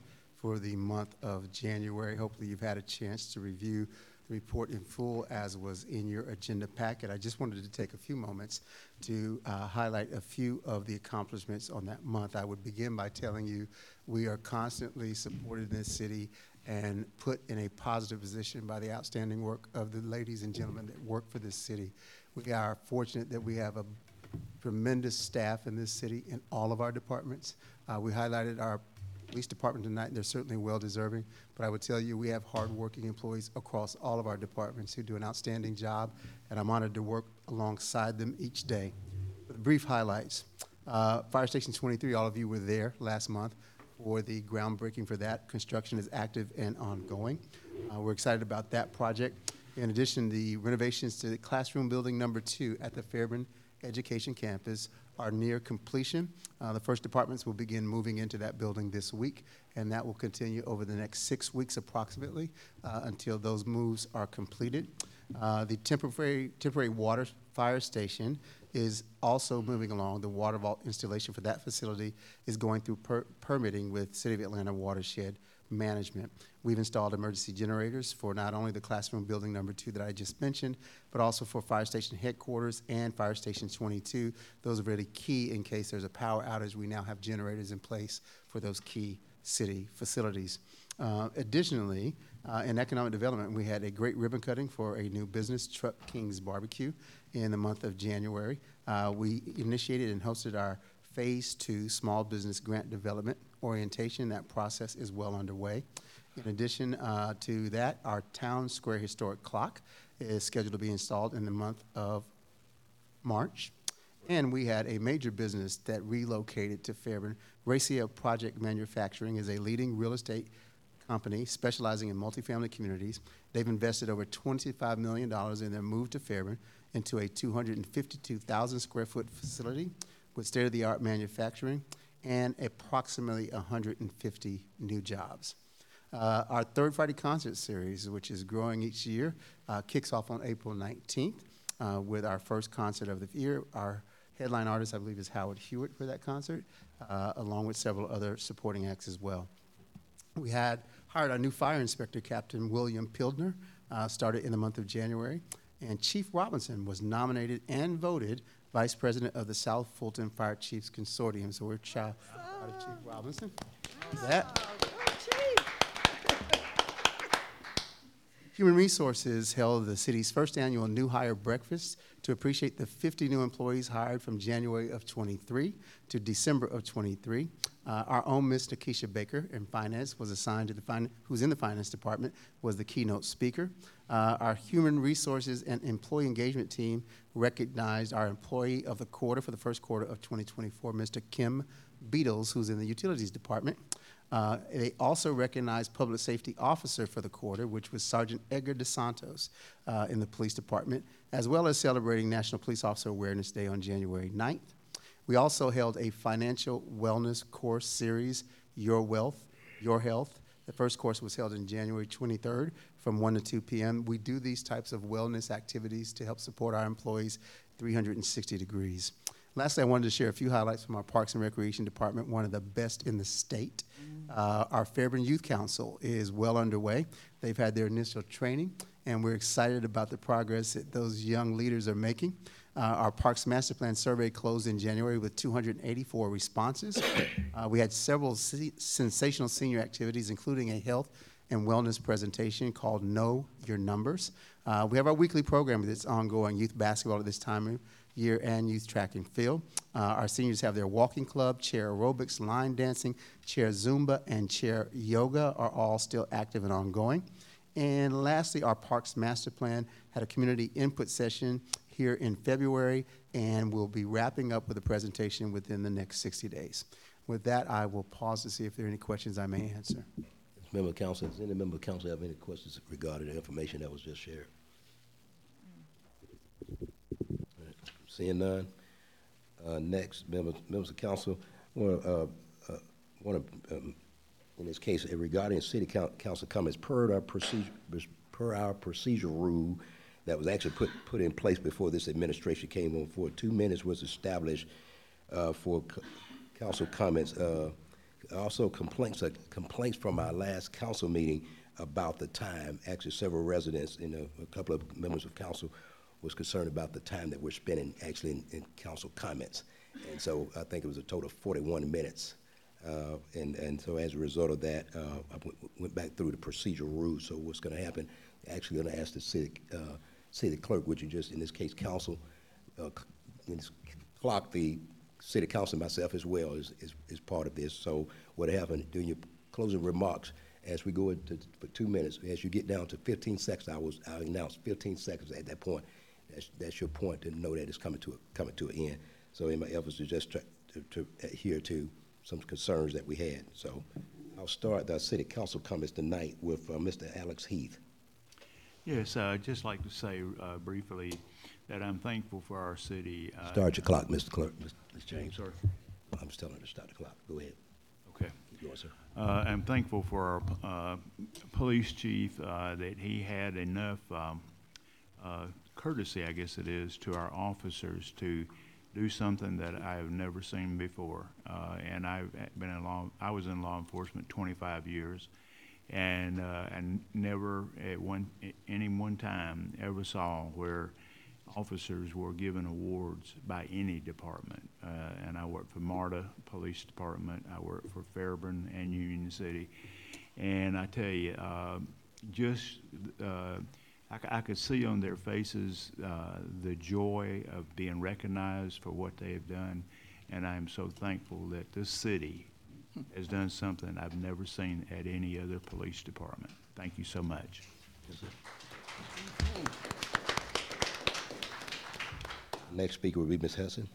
P: for the month of January. Hopefully you've had a chance to review the report in full as was in your agenda packet. I just wanted to take a few moments to uh, highlight a few of the accomplishments on that month. I would begin by telling you we are constantly supported in this city and put in a positive position by the outstanding work of the ladies and gentlemen that work for this city. We are fortunate that we have a tremendous staff in this city in all of our departments. Uh, we highlighted our police department tonight, and they're certainly well-deserving, but I would tell you we have hard-working employees across all of our departments who do an outstanding job, and I'm honored to work alongside them each day. With brief highlights, uh, Fire Station twenty-three, all of you were there last month for the groundbreaking for that. Construction is active and ongoing. Uh, we're excited about that project. In addition, the renovations to the classroom building number two at the Fairburn Education Campus are near completion. Uh, the first departments will begin moving into that building this week, and that will continue over the next six weeks approximately uh, until those moves are completed. Uh, the temporary, temporary water fire station is also moving along. The water vault installation for that facility is going through per permitting with City of Atlanta Watershed Management. We've installed emergency generators for not only the classroom building number two that I just mentioned, but also for Fire Station headquarters and Fire Station twenty-two. Those are really key in case there's a power outage. We now have generators in place for those key city facilities. Uh, additionally, uh, in economic development, we had a great ribbon cutting for a new business, Truck King's Barbecue, in the month of January. Uh, we initiated and hosted our phase two small business grant development orientation. That process is well underway. In addition uh, to that, our town square historic clock is scheduled to be installed in the month of March. And we had a major business that relocated to Fairburn. Racia Project Manufacturing is a leading real estate company specializing in multifamily communities. They've invested over twenty-five million dollars in their move to Fairburn into a two hundred fifty-two thousand square foot facility with state-of-the-art manufacturing and approximately one hundred fifty new jobs. Uh, our third Friday concert series, which is growing each year, uh, kicks off on April nineteenth uh, with our first concert of the year. Our headline artist, I believe, is Howard Hewitt for that concert, uh, along with several other supporting acts as well. We had hired our new fire inspector, Captain William Pildner, uh, started in the month of January, and Chief Robinson was nominated and voted Vice President of the South Fulton Fire Chiefs Consortium. So we're proud of Chief Robinson. That. Human Resources held the city's first annual new hire breakfast to appreciate the fifty new employees hired from January of twenty-three to December of twenty-three. Uh, our own Miz Nakisha Baker in finance was assigned to the fin who's in the finance department, was the keynote speaker. Uh, our Human Resources and Employee Engagement team recognized our employee of the quarter for the first quarter of twenty twenty-four, Mister Kim Beatles, who's in the utilities department. Uh, they also recognized Public Safety Officer for the quarter, which was Sergeant Edgar DeSantos uh, in the police department, as well as celebrating National Police Officer Awareness Day on January ninth. We also held a financial wellness course series, Your Wealth, Your Health. The first course was held in January twenty-third from one to two p m We do these types of wellness activities to help support our employees three hundred sixty degrees. Lastly, I wanted to share a few highlights from our Parks and Recreation Department, one of the best in the state. Uh, our Fairburn Youth Council is well underway. They've had their initial training, and we're excited about the progress that those young leaders are making. Uh, our Parks Master Plan survey closed in January with two hundred eighty-four responses. Uh, we had several sensational senior activities, including a health and wellness presentation called Know Your Numbers. Uh, we have our weekly program that's ongoing, youth basketball at this time of year and youth track and field. Uh, our seniors have their walking club, chair aerobics, line dancing, chair Zumba, and chair yoga are all still active and ongoing. And lastly, our Parks Master Plan had a community input session here in February, and we'll be wrapping up with a presentation within the next sixty days. With that, I will pause to see if there are any questions I may answer.
A: Member of Council, does any member of Council have any questions regarding the information that was just shared? Right. Seeing none. Uh, next, members, members of Council, want to, uh, uh, want to, um, in this case, uh, regarding City Council comments, per our procedure, per our procedure rule that was actually put put in place before this administration came on board, two minutes was established uh, for Council comments. Uh, Also complaints, uh, complaints from our last council meeting about the time. Actually, several residents and a, a couple of members of council was concerned about the time that we're spending actually in, in council comments. And so I think it was a total of forty-one minutes. Uh, and, and so as a result of that, uh, I went, went back through the procedural rules. So what's going to happen, actually going to ask the city, uh, city clerk, which you just, in this case, council, uh, clock the city council and myself as well is, is, is part of this. So what happened during your closing remarks, as we go into for two minutes, as you get down to fifteen seconds, I was I announced fifteen seconds at that point. That's, that's your point to know that it's coming to a, coming to an end. So in my efforts to just try to, to adhere to some concerns that we had. So I'll start the city council comments tonight with uh, Mister Alex Heath.
N: Yes, uh, I'd just like to say uh, briefly that I'm thankful for our city. Uh,
A: start your clock, Mister Clerk, Mister James.
N: Sorry.
A: I'm just telling her to start the clock. Go ahead.
N: Okay.
A: Go on, sir.
N: Uh, I'm thankful for our uh, police chief uh, that he had enough um, uh, courtesy, I guess it is, to our officers to do something that I have never seen before. Uh, and I've been in law, I was in law enforcement twenty-five years, and uh, and never at one any one time ever saw where officers were given awards by any department. Uh, and I worked for MARTA Police Department, I worked for Fairburn and Union City. And I tell you, uh, just, uh, I, I could see on their faces uh, the joy of being recognized for what they have done. And I'm so thankful that this city has done something I've never seen at any other police department. Thank you so much.
A: Next speaker will be Miz Hesson.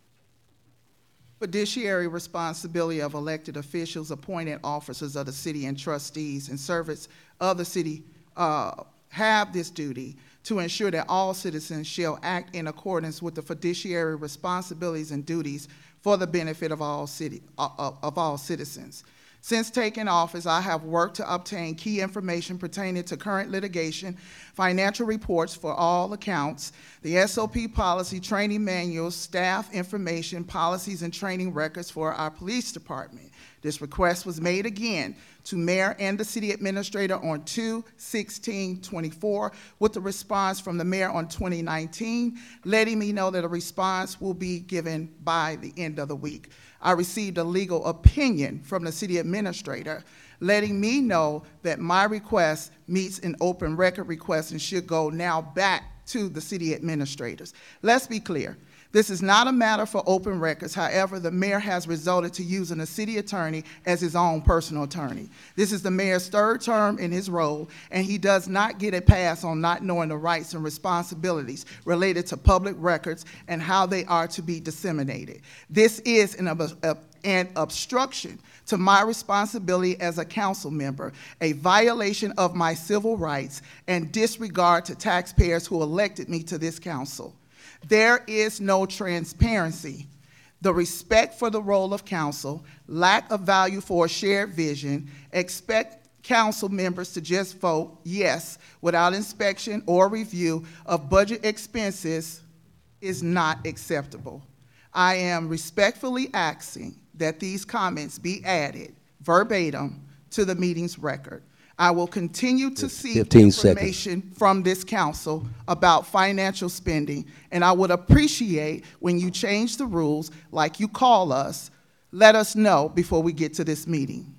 I: Fiduciary responsibility of elected officials, appointed officers of the city, and trustees in service of the city uh, have this duty to ensure that all citizens shall act in accordance with the fiduciary responsibilities and duties for the benefit of all city uh, of all citizens. Since taking office, I have worked to obtain key information pertaining to current litigation, financial reports for all accounts, the S O P policy, training manuals, staff information, policies, and training records for our police department. This request was made again to mayor and the city administrator on two sixteen twenty-four with a response from the mayor on twenty nineteen, letting me know that a response will be given by the end of the week. I received a legal opinion from the city administrator letting me know that my request meets an open record request and should go now back to the city administrators. Let's be clear. This is not a matter for open records. However, the mayor has resorted to using a city attorney as his own personal attorney. This is the mayor's third term in his role, and he does not get a pass on not knowing the rights and responsibilities related to public records and how they are to be disseminated. This is an, an obstruction to my responsibility as a council member, a violation of my civil rights, and disregard to taxpayers who elected me to this council. There is no transparency. The respect for the role of council, lack of value for a shared vision, expect council members to just vote yes without inspection or review of budget expenses is not acceptable. I am respectfully asking that these comments be added verbatim to the meeting's record. I will continue to seek information
A: seconds.
I: from this council about financial spending, and I would appreciate when you change the rules like you call us, let us know before we get to this meeting.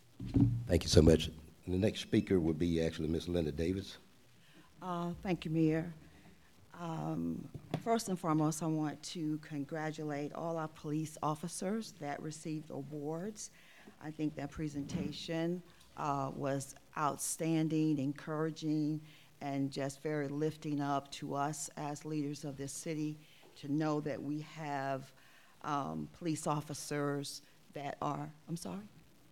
A: Thank you so much. And the next speaker would be actually Miz Linda Davis.
C: Uh, thank you, Mayor. Um, first and foremost, I want to congratulate all our police officers that received awards. I think that presentation Uh, was outstanding, encouraging, and just very lifting up to us as leaders of this city to know that we have um, police officers that are, I'm sorry?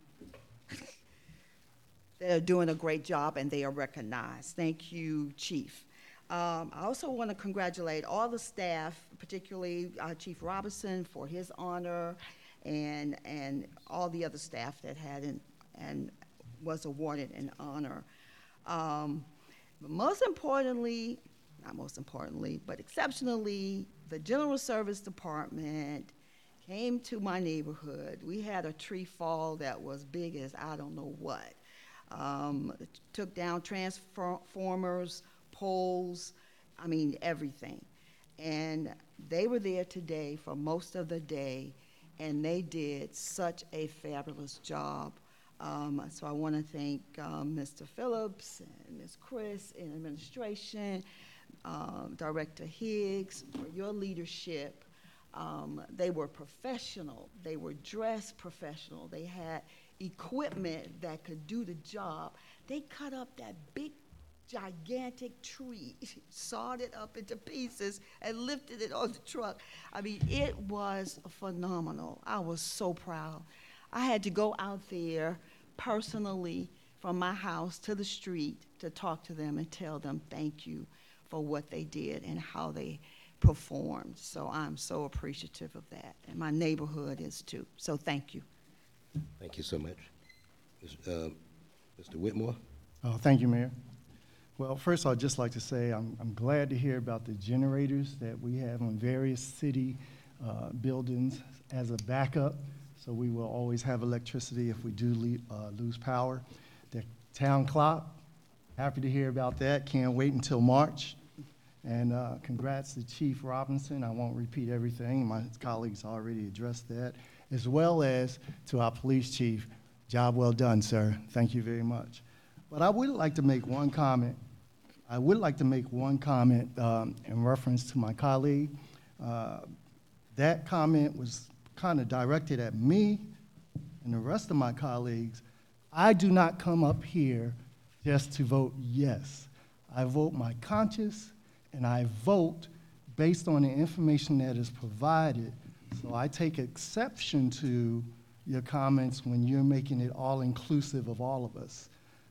C: that are doing a great job and they are recognized. Thank you, Chief. Um, I also want to congratulate all the staff, particularly uh, Chief Robinson for his honor and, and all the other staff that had an, and was awarded an honor. Um, but most importantly, not most importantly, but exceptionally, the General Service Department came to my neighborhood. We had a tree fall that was big as I don't know what. Um, took down transformers, poles, I mean, everything. And they were there today for most of the day, and they did such a fabulous job. Um, so I want to thank um, Mister Phillips and Miz Chris and administration, um, Director Higgs, for your leadership. Um, they were professional. They were dressed professional. They had equipment that could do the job. They cut up that big, gigantic tree, sawed it up into pieces, and lifted it on the truck. I mean, it was phenomenal. I was so proud. I had to go out there personally from my house to the street to talk to them and tell them thank you for what they did and how they performed. So I'm so appreciative of that, and my neighborhood is too. So thank you.
A: Thank you so much. Uh, Mister Whitmore?
J: Oh, thank you, Mayor. Well, first I'd just like to say I'm, I'm glad to hear about the generators that we have on various city uh, buildings as a backup, so we will always have electricity if we do le uh, lose power. The town clock, happy to hear about that. Can't wait until March. And uh, congrats to Chief Robinson. I won't repeat everything. My colleagues already addressed that, as well as to our police chief. Job well done, sir. Thank you very much. But I would like to make one comment. I would like to make one comment um, in reference to my colleague. Uh, that comment was kind of directed at me and the rest of my colleagues. I do not come up here just to vote yes. I vote my conscience, and I vote based on the information that is provided. So I take exception to your comments when you're making it all inclusive of all of us.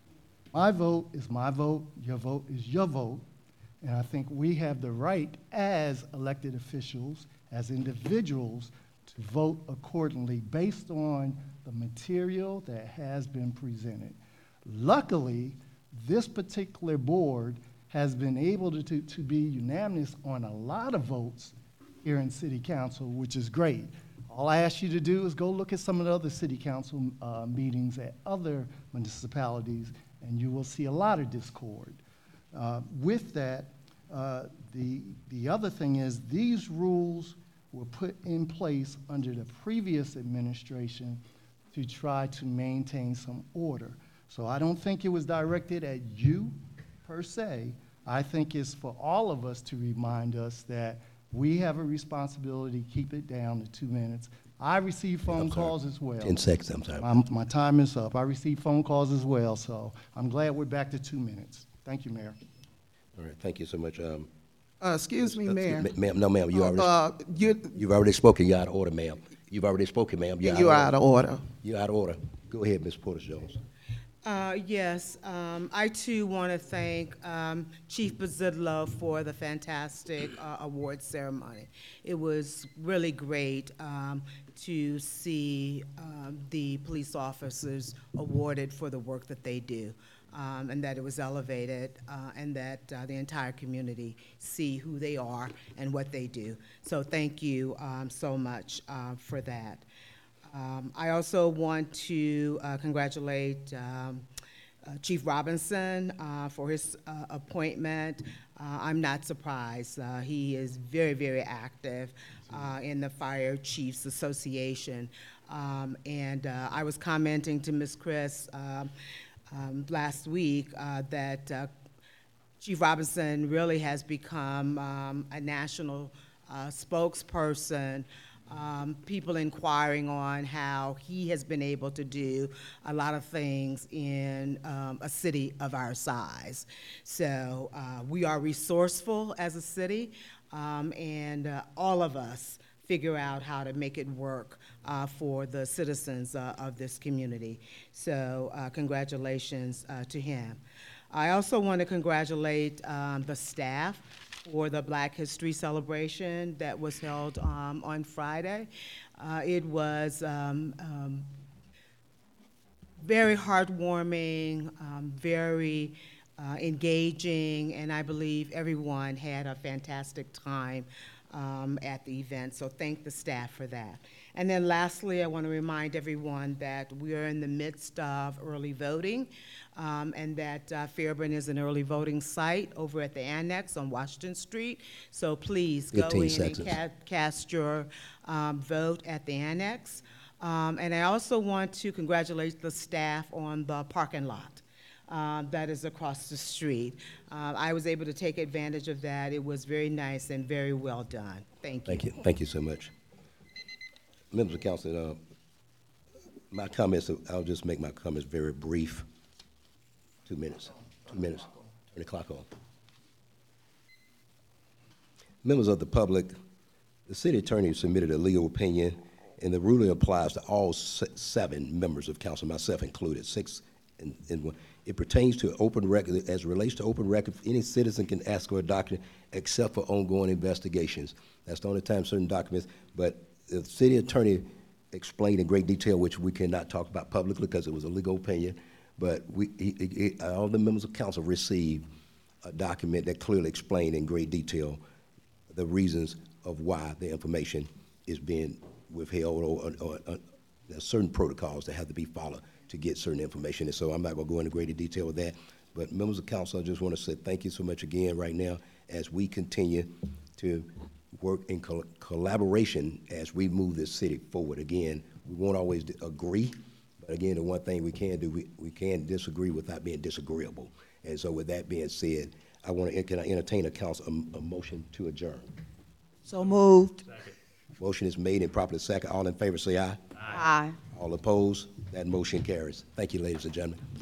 J: My vote is my vote, your vote is your vote, and I think we have the right as elected officials, as individuals, to vote accordingly based on the material that has been presented. Luckily, this particular board has been able to, to, to be unanimous on a lot of votes here in City Council, which is great. All I ask you to do is go look at some of the other City Council uh, meetings at other municipalities, and you will see a lot of discord. Uh, with that, uh, the, the other thing is these rules were put in place under the previous administration to try to maintain some order. So I don't think it was directed at you per se. I think it's for all of us to remind us that we have a responsibility to keep it down to two minutes. I receive phone calls as well.
A: Ten seconds, I'm sorry.
J: My, my time is up. I receive phone calls as well, so I'm glad we're back to two minutes. Thank you, Mayor.
A: All right, thank you so much. Um,
I: Uh, excuse me, Mayor.
A: Ma'am, no, ma'am, you
I: Uh,
A: already,
I: uh, you,
A: you've already spoken. You're out of order, ma'am. You've already spoken, ma'am. You're,
I: you
A: out,
I: out of order.
A: You're out of order. Go ahead, Miz Porter Jones.
M: Uh, yes, um, I too want to thank um, Chief Bazidlo for the fantastic uh, award ceremony. It was really great um, to see um, the police officers awarded for the work that they do, um, and that it was elevated, uh, and that uh, the entire community see who they are and what they do. So thank you um, so much uh, for that. Um, I also want to uh, congratulate um, uh, Chief Robinson uh, for his uh, appointment. Uh, I'm not surprised. Uh, he is very, very active uh, in the Fire Chiefs Association. Um, and uh, I was commenting to Miz Chris um, um, last week uh, that uh, Chief Robinson really has become um, a national uh, spokesperson. Um, people inquiring on how he has been able to do a lot of things in um, a city of our size. So uh, we are resourceful as a city, um, and uh, all of us figure out how to make it work uh, for the citizens uh, of this community. So uh, congratulations uh, to him. I also want to congratulate um, the staff for the Black History Celebration that was held um, on Friday. Uh, it was um, um, very heartwarming, um, very uh, engaging, and I believe everyone had a fantastic time um, at the event, so thank the staff for that. And then lastly, I want to remind everyone that we are in the midst of early voting, um, and that uh, Fairburn is an early voting site over at the Annex on Washington Street. So please go in
A: seconds.
M: and ca cast your um, vote at the Annex. Um, and I also want to congratulate the staff on the parking lot. Uh, that is across the street. Uh, I was able to take advantage of that. It was very nice and very well done. Thank you.
A: Thank you. Thank you so much. Members of council, uh, my comments, I'll just make my comments very brief. Two minutes. Two minutes. Turn the clock on. Members of the public, the city attorney submitted a legal opinion, and the ruling applies to all seven members of council, myself included, six in, in one. It pertains to open record, as it relates to open record, any citizen can ask for a document except for ongoing investigations. That's the only time certain documents, but the city attorney explained in great detail, which we cannot talk about publicly because it was a legal opinion, but we, he, he, all the members of council received a document that clearly explained in great detail the reasons of why the information is being withheld, or, or, or there's certain protocols that have to be followed to get certain information. And so I'm not going to go into greater detail with that. But members of council, I just want to say thank you so much again right now as we continue to work in col collaboration as we move this city forward. Again, we won't always agree, but again, the one thing we can do, we, we can disagree without being disagreeable. And so with that being said, I want to, can I entertain a council, a, a motion to adjourn?
C: So moved.
H: Second.
A: Motion is made and properly second. All in favor say aye.
C: Aye.
A: All opposed? That motion carries. Thank you, ladies and gentlemen.